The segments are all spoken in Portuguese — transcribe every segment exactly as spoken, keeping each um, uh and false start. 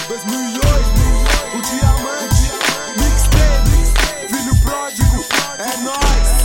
dois mil e oito, o diamante, mixtape, filho pródigo, é nóis.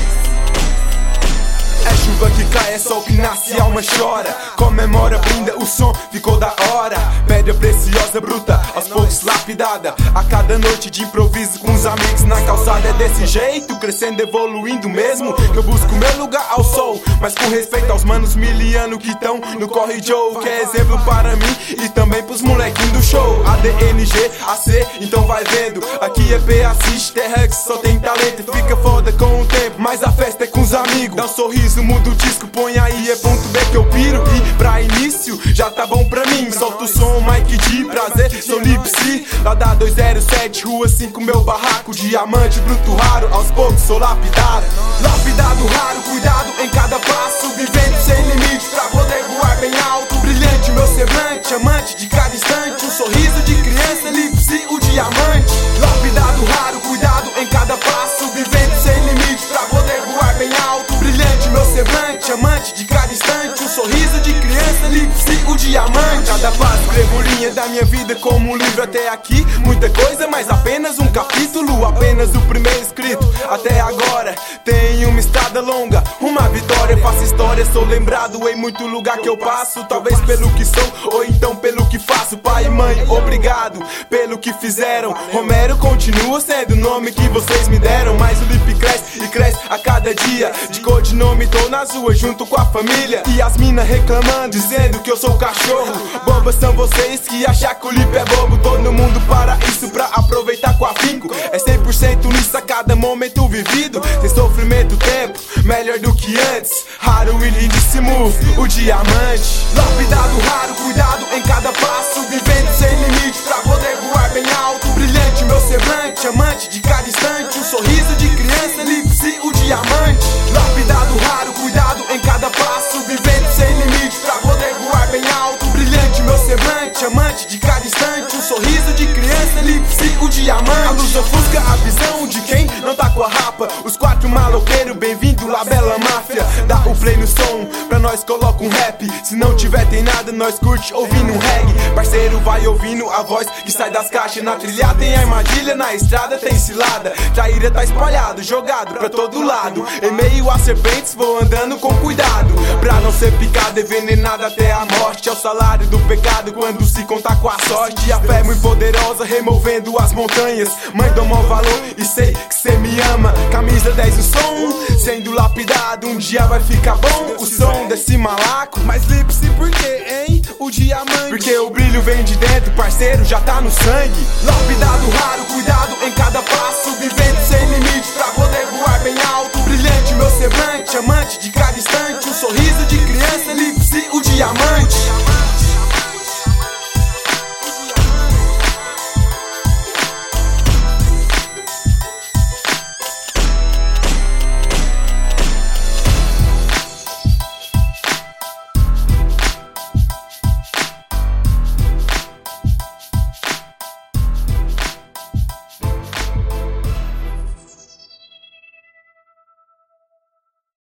É chuva que cai, é sol que nasce, a alma chora. Comemora, brinda, o som ficou da hora. Pedra preciosa, bruta, aos poucos lapidada. A cada noite de improviso com os amigos na calçada. É desse jeito, crescendo, evoluindo mesmo, que eu busco meu lugar ao sol. Mas com respeito aos manos miliano que tão no Corre Joe, que é exemplo para mim e também pros molequinhos do show. A D N G, A C, então vai vendo. Aqui é P, assiste, terra que só tem talento. E fica foda com o tempo, mas a festa é com os amigos. Dá um sorriso, muda o disco, põe aí, é ponto B que eu piro. E pra início, já tá bom pra mim. Solta o som, Mike D, prazer, sou Lipsy. Lá da duzentos e sete, rua cinco, meu barraco. Diamante, bruto, raro, aos poucos sou lapidado. Lapidado, raro, cuidado em cada passo. Vivendo sem limite pra poder voar bem alto. Brilhante, meu semblante, amante de cada instante. Um sorriso de criança, Lipsy, o diamante. Lapidado, raro, cuidado em cada passo. Vivendo sem limite pra poder voar bem alto. Brilhante, meu semblante, amante de cada instante. Um sorriso de criança, Lipsy, o diamante. Cada passo, escrevo linha da minha vida como um livro até aqui. Muita coisa, mas apenas um capítulo. Apenas o primeiro escrito até agora. Tem uma estrada longa, uma vitória. Faço história, sou lembrado em muito lugar que eu passo. Talvez pelo que sou, ou então pelo que faço. Pai e mãe, obrigado pelo que fizeram. Romero continua sendo o nome que vocês me deram. Mas o Lip cresce e cresce a cada dia. De codinome tô nas ruas junto com a família. E as minas reclamando, dizendo que eu sou cachorro. Bobas são vocês que acham que o Lip é bobo. Todo mundo para isso pra aproveitar com afinco. É cem por cento nisso a cada momento vivido. Sem sofrimento, tempo, melhor do que antes. Raro e lindíssimo, o diamante. Lapidado, raro, cuidado em cada passo. Vivendo sem limite pra poder voar bem alto. Brilhante, meu semblante, amante de cada instante. Um sorriso de criança, Lipsy, o diamante. Lapidado, raro, cuidado em cada passo. Vivendo sem limite pra poder voar bem alto. Brilhante, meu semblante, amante de cada instante. Um sorriso de criança, Lipsy, o diamante. A luz ofusca a visão de quem não tá com a rapa. Os quatro maloqueiros, bem-vindo lá, bela máfia. Dá o play no som, pra nós coloca um rap. Se não tiver tem nada, nós curte ouvindo um reggae. Parceiro vai ouvindo a voz que sai das caixas. Na trilha tem armadilha, na estrada tem cilada. Traíra tá espalhado, jogado pra todo lado. Em meio a serpentes vou andando com cuidado, pra não ser picado, envenenado até a morte. É o salário do pecado quando se contar com a sorte. A fé é muito poderosa, removendo as montanhas. Mãe, dou maior valor e sei que cê me ama. Camisa dez o som, sendo lapidado. Um dia vai ficar bom o som desse malaco. Mas Lipsy por quê, hein? O diamante. Porque o brilho vem de dentro, parceiro, já tá no sangue. Lapidado, raro, cuidado em cada passo. Vivendo sem limite pra poder voar bem alto. Brilhante, meu semblante, amante de cada instante. Um sorriso